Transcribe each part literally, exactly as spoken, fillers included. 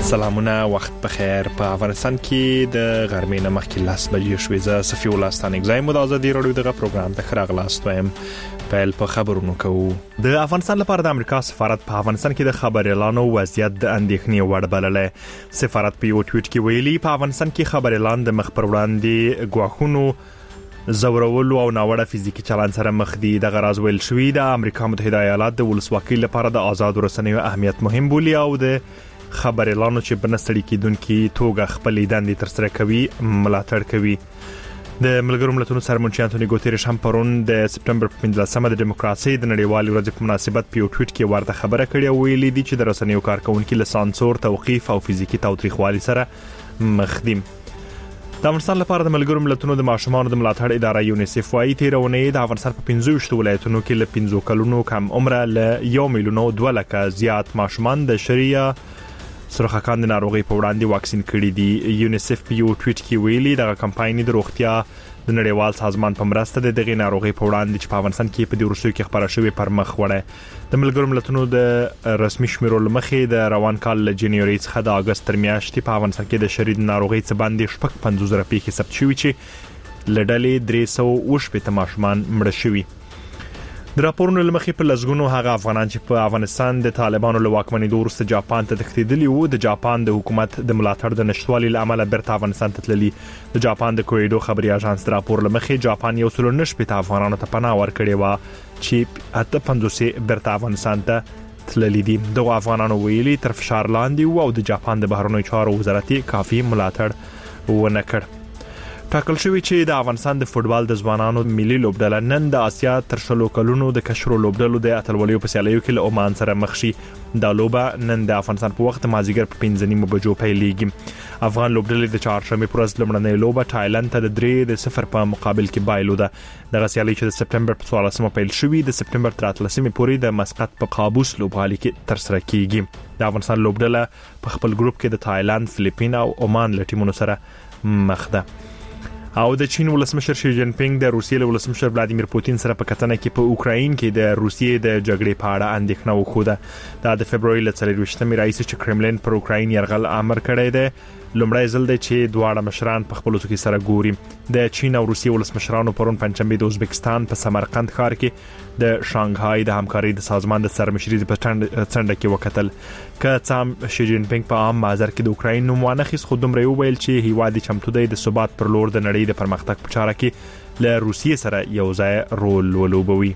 سلامونه، وخت بخیر. په افغانستان کې د غرمې نه مخکې لاس بجې شوې. زه صفي الله ستانک زایم د ازادي راډیو دغه پروګرام ته راغلاست وایم. پیل په خبرونو کوو. د افغانستان لپاره د امریکا سفارت په افغانستان کې د خبر اعلان او وضعیت د اندېښنې وړ بللې. سفارت په یو ټویټ کې ویلي په افغانستان کې خبر اعلان د مخ پر وړاندې ګواښونو زورولو او ناوړه فزیکی چلند سره مخ دي. د غراز ویل شوی د امریکا متحده ایالات د ولسواکۍ لپاره د آزاد رسنیو اهمیت مهم بولي او د خبر اعلان چې بنستړي کیدونکو توګه خپل دندې تر سره کوي ملاتړ کوي. د ملګرو ملتونو سرمنشي انټونی ګوتریش هم پرون د سپټمبر په پنځلسمه د دیموکراسي د نړیوالې ورځې په مناسبت په یو ټویټ کې ورته خبره کړې او ویلي دي چې د رسنیو کارکونکو له سانسور، توقيف او فزیکی تاوتریخوالي سره مخ دي. د افغانستان لپاره د ملګرو ملتونو د ماشومانو د ملاتړ اداره یونیسف وايي تیرونه د افغانستان په پنځه ویشت ولایتونو کې له پنځه کلونو کم عمره له یو میلیون او دوه لکه زیات ماشومان د شریعه سرخکان د ناروغي په وړاندې واکسین کړي دي. یونیسف په یو ټویټ کې ویلي د کمپاین د روغتیا د نړیوال سازمان په مرسته د دغه ناروغي په وړاندې چې په افغانستان کې په دې ورسو کې خبره شوې پر مخ وړه. د ملګرو ملتونو د رسمي شمیرو لمخې د روان کال له جنوري څخه د اگست تر میاشتې په افغانستان کې د شرید ناروغي څخه باندې شپږ پنځوس زره پیښې ثبت شوې چې لړلې درې سوه او شپږ ماشومان مړه شوي. د راپورونو لمخې په لزګونو هغه افغانان چې په افغانستان د طالبانو له واکمنۍ وروسته جاپان ته تښتېدلي وو د جاپان د حکومت د ملاتړ د نشټوالي لامل بیرته افغانستان ته تللي. د جاپان د کویډو خبري اژانس د راپور لمخې جاپان یو سل نه شپږ افغانانو ته پناه ورکړې و چې اته پنځوس بیرته افغانستان ته تللي دي. دغه افغانانو ویلي تر فشار لاندې وو او د جاپان د بهرنیو چارو وزارت کافي ملاتړ ونه کړ. ټاکل شوی چې د افغانستان د فوتبال د ځوانانو ملي لوبډله نن د آسیا تر شلو کلونو د کشرو لوبډلو د اتلولیو په سیالیو کې له عمان سره مخ شي. دا لوبه نن د افغانستان په وخت مازیګر په پنځه نیمو بجو پیلېږي. افغان لوبډلې د چهارشنبه پر ورځ لومړنۍ لوبه تایلند ته د درې د صفر په مقابل کې بایلوده. د سیالي چې د سپټمبر په څوارلسمه پیل شوې د سپټمبر تر اتلسمې پورې د مسقط په قابوس لوبغالي کې تر سره کیږي. د افغانستان لوبډله په خپل ګروپ کې د تایلند، فلیپین او عمان له ټیمونو سره مخ ده. او د چین ولسمشر شي جین پینګ د روسیې له ولسمشر ولادیمیر پوتین سره په کتنه کې په اوکراین کې د روسیې د جګړې په اړه اندېښنه وښوده. دا د فبرवरी ل څلرویشتمې رئیس چې کرملین پر اوکراین یرغل امر کړی دی لومړی ځل دی چې دواړه مشران په خپل څوکۍ سره ګوري. د چین او روسیې ولسمشرانو پرون پنځمبه د ازبکستان په سمرقند ښار کې د شانګهای د همکارۍ د سازمان د سرمشري په څنډه کې وکتل. که څام شي جین پینګ په عام بازار کې د اوکراین نوم وانخیس خو دومره ویل چې هیواد چمتو دی د ثبات پر لور د نړۍ د پرمختګ په چاره کې له روسیې سره یو ځای رول ولوبوي.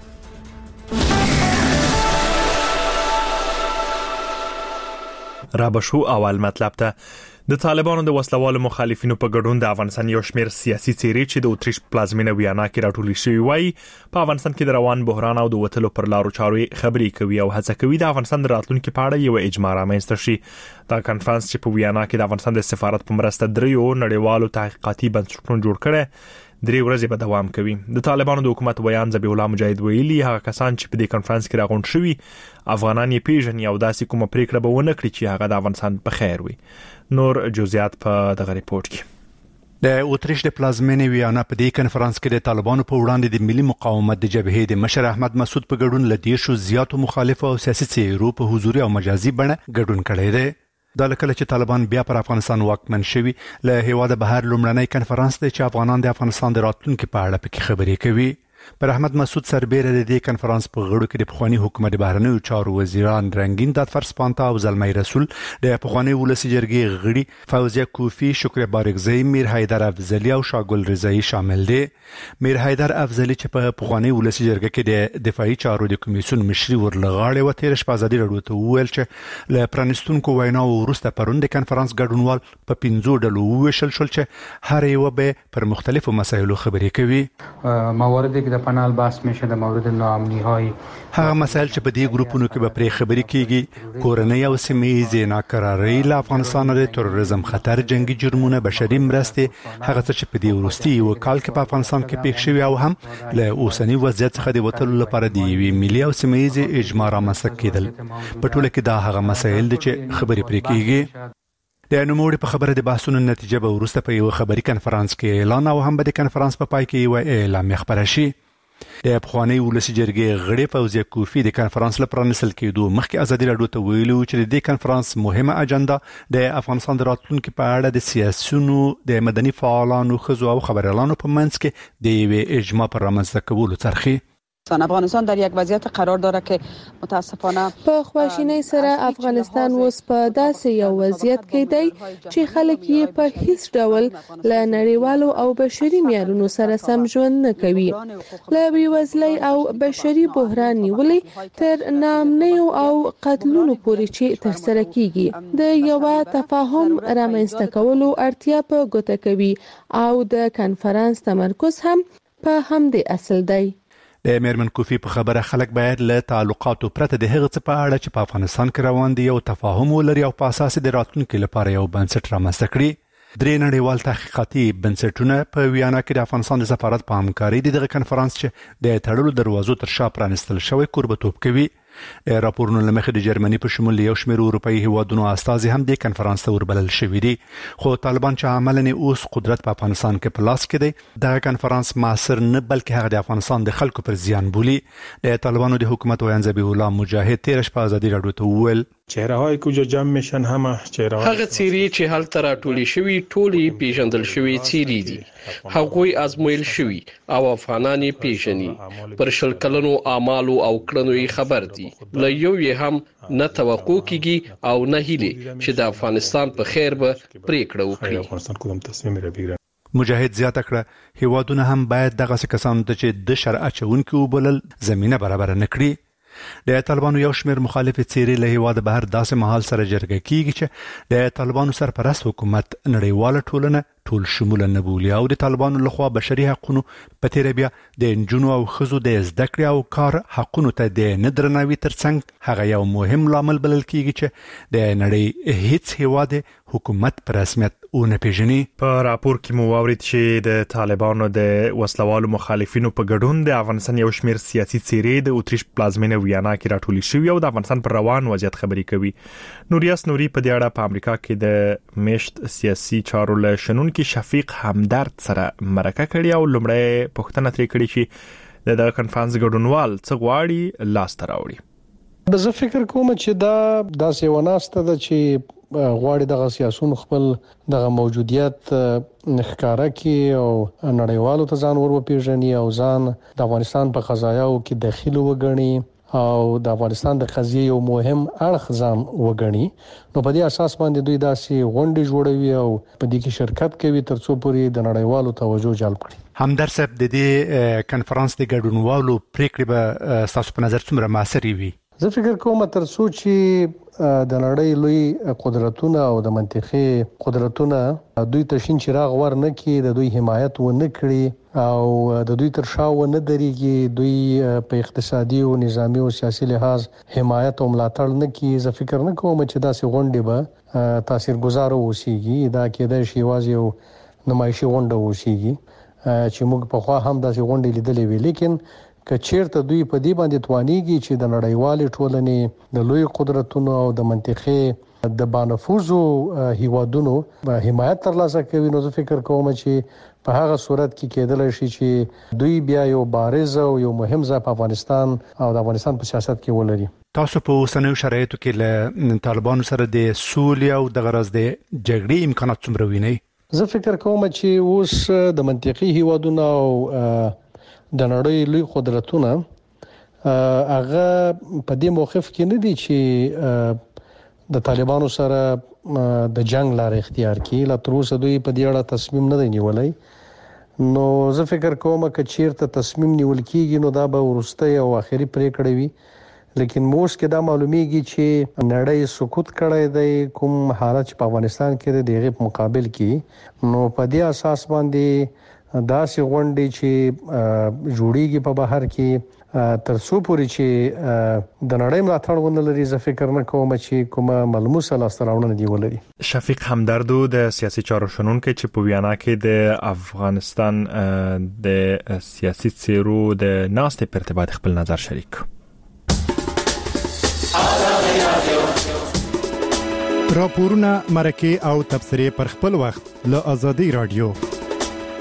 رابشو اول مطلب ته د طالبانو د وسلوالو مخالفینو په ګډون د افغانستان یو شمېر سیاسي څېرې چې د اتریش پلازمینه ویانا کې راټولې شوې وای په افغانستان کې د روان بحران او د وټلو پر لارو چارو خبرې کوي او هڅه کوي د افغانستان د راتلونکو په اړه یو اجماع رامنځته شي. دا کانفرنس چې په ویانا کې د افغانستان د سفارت په مرسته دریو نړیوالو تحقیقاتي بنسټونو جوړ کړي درې ورځې به دوام کوي. د طالبانو د حکومت ویان ذبیح الله مجاهد ویلي هغه کسان چې په دې کانفرنس کې راغونډ شوي افغانان یې پیژني او داسې کومه پریکړه به ونه کړي چې هغه د افغانستان په خیر وي. نور جزئیات په دغه ریپورت کې. د اتریش د پلازمینې ویانا په دې کانفرنس کې د طالبانو په وړاندې د ملي مقاومت د جبهې د مشر احمد مسعود په ګډون لدې شو زیاتو مخالف او سیاسي څېرو په حضوري او مجازي بڼه ګډون کړی دی. دا لکه چې طالبان بیا پر افغانستان واکمن شوي له هیواده بهر لومړنی کانفرنس دی چې افغانان د افغانستان د راتلونکو په اړه پکې خبرې کوي. پر احمد مسعود سربېره د دې کانفرنس په غړو کې د پخوانی حکومت بهرنیو چارو وزیران رنگین دادفر سپانتا او زلمی رسول، د پخوانی ولسی جرګې غړي فوزیه کوفی، شکر بارګزی، میر حیدر افضلی او شاګل رضایی شامل دي. میر حیدر افضلی چې په پخوانی ولسی جرګې کې د دفاعي چارو د کمیسیون مشري ورلغاړي و تیر شپه ازادي راډیو ته وویل چې له پرانستونکو ویناو وروسته پرون د کانفرنس ګډونوال په پنځو ډلو وویشل شول چې هر یو به پر مختلفو مسایلو خبرې کوي. مواردی که پنال بحث میشه در مورد ناامنی های هغه مسائل چې په دې ګروپونو کې به پرې خبرې کیږي، کورنۍ او سیمه‌ییزې ناکرارۍ له افغانستان د تروریزم خطر، جنگي جرمونه، بشري مرستې، هغه څه چې په دې وروستي یو کال کې په افغانستان کې پېښ شوي او هم له اوسنی وضعیت څخه د وټلو لپاره د یوې ملي او سیمه‌ییزې اجماع رامنځته کېدل. په ټوله کې دا هغه مسایل دي چې خبرې پرې کیږي. د نوموړي په خبره د بحثونو نتیجه به وروسته په یو خبري کانفرنس کې اعلان او هم به د کانفرنس په پای کې یو اعلان خبره شي. د افغاني ولسی جرګې غړي فوزیه کوفی د کانفرنس لپاره نسل کېدو مخکې ازادي راډیو ته ویلو چې د دې کانفرنس مهمه اجنډا د افغانستان د راتلونکو په اړه د سیاسيونو د مدني فعالانو خزو او خبريالانو په منځ کې د یوې اجماع پر رامنځته کولو ترخی افغانستان در یک وضعیت قرار داره که متاسفانه په خواشینی سره افغانستان اوس په داسې یو وضعیت کې دی چې خلک یې په هیڅ ډول له نړیوالو او بشري معیارونو سره سم ژوند نه کوي. له بېوزلۍ او بشري بحران نیولې تر ناامنیو او قتلونو پورې چې ترسره کیږي د یو تفاهم رامنځته کولو اړتیا په ګوته کوي او د کانفرنس تمرکز هم په همدې اصل دی. د میرمن کوفی په خبره خلک باید له تعلقاتو پرته د هغه څه په اړه چې په افغانستان کې روان دي یو تفاهم ولري او په اساس د راتلونکو لپاره یو بنسټ رامنځته کړي. درې نړیوال تحقیقاتي بنسټونه په ویانا کې د افغانستان د سفارت په همکاري دغه کانفرنس چې د تړلو دروازو تر شا پرانستل شوی کوربتوب کوي. راپورونه لمخې د جرمني په شمول یو شمېر اروپאי هیوادونو استازي هم د کانفرنس ته وربلل شوي دي خو طالبان چې عملاً اوس قدرت په افغانستان کې په لاس کې دی دا کانفرنس معاصر نه بلکې هغه د افغانستان د خلکو پر زیان بولي. د طالبانو د حکومت ویان ذبیح الله مجاهد تیرش په ازادي راډیو ته وویل چهره‌های کجا جمع میشن همه چهره‌های هغه چیرې چې هلته راټولې شوي ټولې پیژندل شوي چیرې دي هغوی ازمویل شوي او افغانان یې پیژني پر شل کلنو اعمالو او کړنو یې خبر دي له یو یې هم نه توقع کیږي او نه هیله چې د افغانستان په خیر به پریکړه وکړي. مجاهد زیاته کړه هیوادونه هم باید دغه کسانو ته چې د شرع چونکو وبلل زمينه برابر نکړي. د طالبانو یو شمېر مخالف څیرې له هیواد بهر داسې محل سره جرګه کیږي چې د طالبانو سرپرست حکومت نړیواله ټولنه ټول شمول نه بولي او د طالبانو لخوا بشري حقوقو په تیر بیا د انجونو او خزو د زده کړې او کار حقوقو ته د ندرناوي ترڅنګ هغه یو مهم لامل بلل کیږي چې د نړۍ هیڅ هیواد حکومت پر رسمیت او نه پیژني. په راپور کې مو واورید چې د طالبانو د وسلوالو مخالفینو په ګډون د افغانستان یو شمېر سیاسي څیرې د اتریش پلازمینه ویانا کې راټولې شوې او د افغانستان پر روان وضعیت خبرې کوي. نوریاس نوري په دې اړه په امریکا کې د میشت سیاسي چارو له شنونکو شفیق همدرد سره مرکه کړې او لومړی پوښتنه ترې کړې چې د کانفرنس ګډونوال څه غواړي لاس ته راوړي. زه فکر کوم چې دا داسې وناسته ده چې غواړي دغه سیاسون خپل دغه موجودیت ښکارا کی او نړیوالو ته ځان ور وپیژني او ځان د افغانستان په قضایاو کې داخلي وګڼي او د افغانستان د قضیې یو مهم اړخ ځان وګڼي. نو په دې اساس باندې دوی داسې غونډې جوړوي او په دې کې شرکت کوي ترڅو پورې د نړیوالو توجه جلب کړي. همدرد صاحب د دې کانفرنس د ګډونوالو پریکړې به تاسو په نظر څومره موثرې وي؟ زه فکر کوم ترڅو چې د نړۍ لوی قدرتونه او د منطقي قدرتونه دوی ته شین چراغ ور نه کړي د دوی حمایت و نه کړي او د دوی تر شا و نه درېږي دوی په اقتصادي او نظامی او سیاسي لحاظ حمایت او ملاتړ نه کړي. زه فکر نه کوم چې دا سي غونډې به تاثیرګذار ووسیږي. دا کېدای شي واځي یو نمایشي غونډه ووسیږي چې موږ په خوا هم داسې غونډې لیدلې وي لیکن که چیرته دوی په دې باندې توانيږي چې د نړیوالې ټولنې د لوی قدرتونو او د منطقې د بانفوذو هیوادونو حمایت ترلاسه کوي نو زه فکر کوم چې په هغه صورت کې کېدل شي چې دوی بیا یو بارز او یو مهم ځای په افغانستان او د افغانستان په سیاست کې ولري. تاسو په اوسنیو شرایطو کې له طالبانو سره د سولې او د غرض د جګړې امکانات څومره ویني؟ زه فکر کوم چې اوس د منطقي هیوادونو او د نړۍ لوی قدرتونه هغه په دې موقف کې نه دي چې د طالبانو سره د جنگ لار اختیار کړي. لا تر اوسه دوی په دې اړه تصمیم نه دی نیولای. نو زه فکر کوم چې چیرته تصمیم نیول کیږي نو دا به ورسته او اخیری پریکړه وي لیکن موږ کې دا معلومیږي چې نړۍ سکوت کړی دی کوم حالت په افغانستان کې د غیب مقابل کې نو په دې اساس باندې دا سي غونډې چې جوړیږي په بهر کې تر څو پورې چې د نړۍ ملاتړ ونه لري زه فکر نه کوم چې کومه ملموسه لاستراوړنه دی ولري. شفیق همدرد د سیاسي چارو شنونکو چې په ویانا کې د افغانستان د سیاسي څیرو د ناستې په ارتباط خپل نظر شریک. راپورونه مرکه او تبصره پر خپل وخت له ازادي رادیو.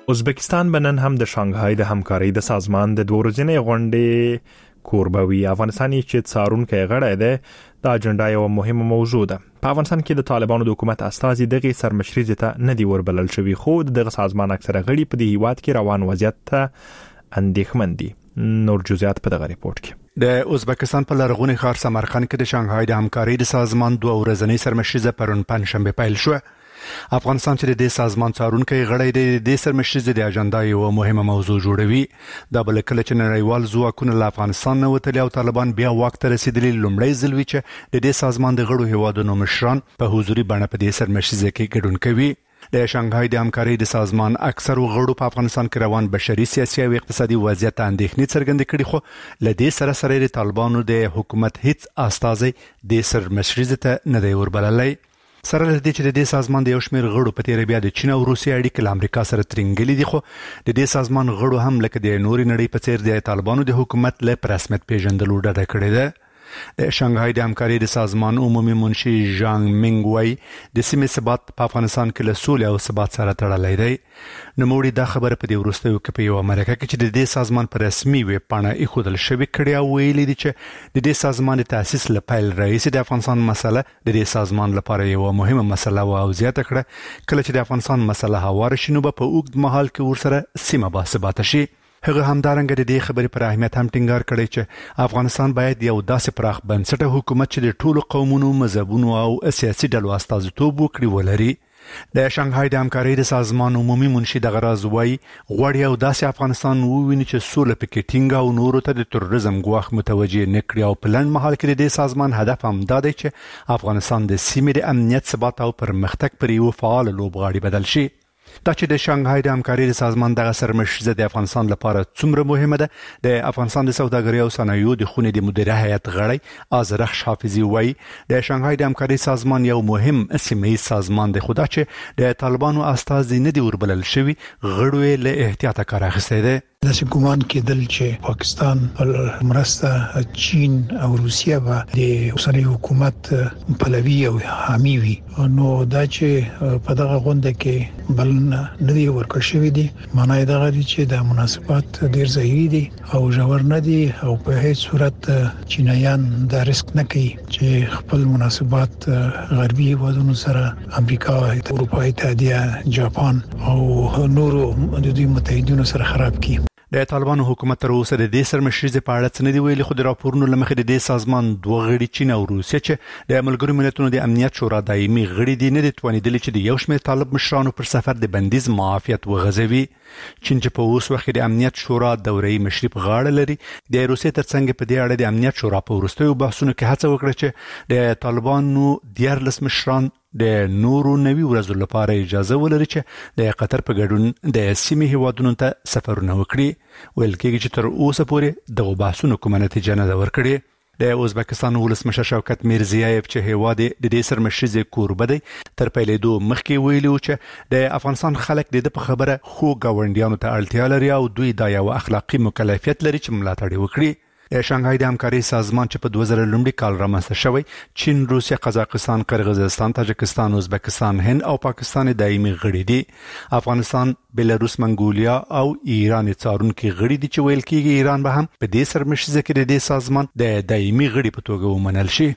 ازبکستان بنن هم د شانګهای د همکارۍ د سازمان د دوه ورځې غونډې کوربوي. افغانستان چې څارونکو غړی دی دا اجنډا یو مهمه موضوع ده. په افغانستان کې د طالبانو د حکومت استازي دغه سرمشري ته نه دی وربلل شوی، خو دغه سازمان اکثره غړي په دې هیواد کې روان وضعیت ته اندېښمن دي. نور جزئیات په دغه ریپورت کې. د ازبکستان په لرغوني ښار سمرقند کې د شانګهای د همکارۍ د سازمان دوه ورځنۍ سرمشري پرون پنځشنبه پیل شو. افغانستان چې د سازمان څارونکو غړی دی د سرمشري د اجنډا یو مهمه موضوع جوړوي. دا بل کله چې نړیوال ځواکونه له افغانستان نه وتلي او طالبان بیا واک ته رسیدلي لومړی ځل وی چې د دې سازمان د غړو هیوادونو مشران په حضوري بڼه په دې سرمشري کې ګډون کوي. د شانګهای د همکارۍ د سازمان اکثر غړو په افغانستان کې روان بشري سیاسي او اقتصادي وضعیت اندېښنې څرګندې کړې، خو لدې سره سره د طالبانو د حکومت هیڅ استازي د سرمشري ته نه دی وربللی. سره لدې چې د دې سازمان د یو شمېر غړو په تیر بیا د چین او روسیې اړیکې له امریکا سره ترنګلې دي، خو د دې سازمان غړو هم لکه د نوري نړۍ په څیر د طالبانو د حکومت له رسمیت پیژندلو ډډه کړې ده. د شانګهای د همکارۍ د سازمان عمومي منشي ژانګ مینګ وای د سیمې ثبات په افغانستان کې له سولې او ثبات سره تړلی دی. نوموړي دا خبره په دې وروستیو کې په یو امریکا کې چې د دې سازمان په رسمي ویب پاڼه ایښودل شوې کړې او ویلي دي چې د دې سازمان د تاسیس له پیل راهیسې د افغانستان مسله د دې سازمان لپاره یو مهمه مسله و او زیاته کړه کله چې د افغانستان مسله هواره شي نو به په اوږد مهال کې ورسره سیمه باثباته شي. هغه همدارنګه د دې خبرې پر اهمیت هم ټینګار کړی چې افغانستان باید یو داسې پراخ بنسټه حکومت چې د ټولو قومونو، مذهبونو او سیاسي ډلو استازیتوب وکړي ولري. د شانګهای د همکارۍ د سازمان عمومي منشي دغه راز وایي غواړي یو داسې افغانستان وویني چې سوله پکې ټینګه او نورو ته د تروریزم ګواښ متوجه نه کړي، او په لنډ مهال کې د دې سازمان هدف هم دا دی چې افغانستان د سیمې د امنیت، ثبات او پرمختګ پر یو فعال لوبغاړي بدل شي. دا چې د شانګهای د همکارۍ د سازمان دغه سرمشري د افغانستان لپاره څومره مهمه ده، د افغانستان د سوداګرۍ او صنایعو د خونې د مدیره هیئت غړی آزرخش حافظي وایي د شانګهای د همکارۍ سازمان یو مهم سیمه‌یز سازمان دی، خو دا چې د طالبانو استازي نه دی وربلل شوي غړو یې له احتیاطه کار اخیستی دی. داسې ګمان کېدل چې پاکستان په مرسته چین او روسیه به د اوسنۍ حکومت پلوي او حامي وي، نو دا چې په دغه غونډه کې بلنه نه دی ورکړل شوې دي معنی دغه دی چې د مناسبات ډیر ظاهري دي او ژور نه دي او په هیڅ صورت چینایان دا ریسک نه کوي چې خپل مناسبات غربي هیوادونو سره امریکا، اروپا اتحادیه، جاپان او نورو د دوی متحدینو سره خراب کړي. د طالبانو حکومت تر اوسه د دې سرمشري په اړه څه نه دی ویلي، خو د راپورونو له مخې د دې سازمان دوه غړي چین او روسیه چې د ملګرو ملتونو د امنیت شورا دایمي غړي دي نه دي توانیدلي چې د یو شمېر طالب مشرانو پر سفر د بندیز معافیت وغځوي. چین چې په اوس وخت د امنیت شورا دوري مشري په غاړه لري، د روسیې ترڅنګ په دې اړه د امنیت شورا په وروستیو بحثونو کې هڅه وکړه چې د طالبانو دیارلس مشران د نورو نوي ورځو لپاره اجازه ولري چې د قطر په ګډون د سیمې هیوادونو ته سفرونه وکړي. ویل کېږي چې تر اوسه پورې دغه بحثونو کومه نتیجه نه ده ورکړې. د ازبکستان ولسمشر شوکت میرزیایف چې هیواد د دې سرمشري کوربه دی تر پیلېدو مخکې ویلي و چې د افغانستان خلک د په خبره خو ګاونډیانو ته اړتیا لري او دوی دا یو اخلاقی مکلفیت لري چې ملاتړ وکړي. د شانګهای د همکارۍ سازمان چې په دوه زره لومړي کال رامنځته شوی چین، روسیه، قزاقستان، قرغیزستان، تاجکستان، ازبکستان، هند او پاکستان دایمي غړي دي. افغانستان، بلاروس، منګولیا او ایران څارونکي غړي دي چې ویل کېږي ایران به هم په دې سرمشري کې د دې سازمان د دایمي غړي په توګه ومنل شي.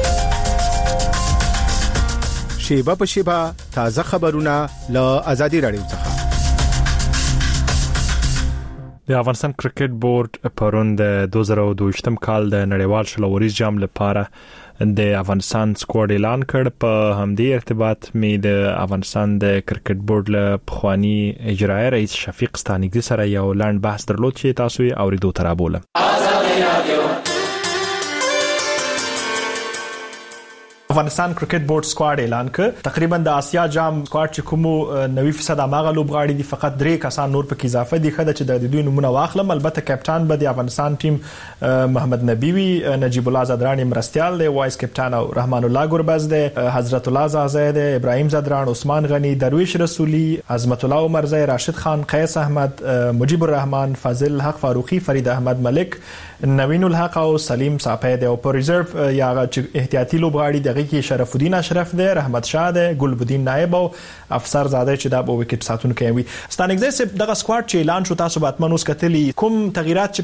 شیبه په شیبه تازه خبرونه له آزادي رادیو څخه. د افغانستان کرکټ بورډ پرون د دوه زره دوه کال د نړیوال شلوريز جام لپاره د افغانستان سکواډ اعلان کړ. په همدې ارتباط مې د افغانستان د کرکټ بورډ له پخوانی اجرایی رئیس شفیق ستانګزي سره یو لاند بحث درلود چې تاسو یې اوریدو ترابوله. افغانستان کرکټ بورډ سکواډ اعلان کړ. تقریبا د آسیا جام سکواډ چې کوم نوي فیصد اماغه لوبغاړي دي، فقط درې کسان نور پکې اضافه دي خدای چې د دوی نمونه واخلم. البته کپټان به د افغانستان ټیم محمد نبی وی، نجیب الله زدران مرستيال دی، وایس کپټان او رحمان الله ګربز دی، حضرت الله زازی دی، ابراهیم زدران، عثمان غنی، درویش رسولی، عظمت الله عمرزی، راشد خان، قیس احمد، مجیب الرحمن، فاضل حق فاروقی، فرید احمد ملک، نوین الحق او سلیم صافی دی. او په ریزرو یا احتیاطي لوبغاړي دغه پاغي کې شرف الدین اشرف دی، رحمت شاه دی، ګلبدین نائب او افسر زاده چې دا په وکټ ساتونکو وي. ستانګزه دغه سکواډ چې اعلان شو تاسو به اتمن اوس کتلی کوم تغیرات چې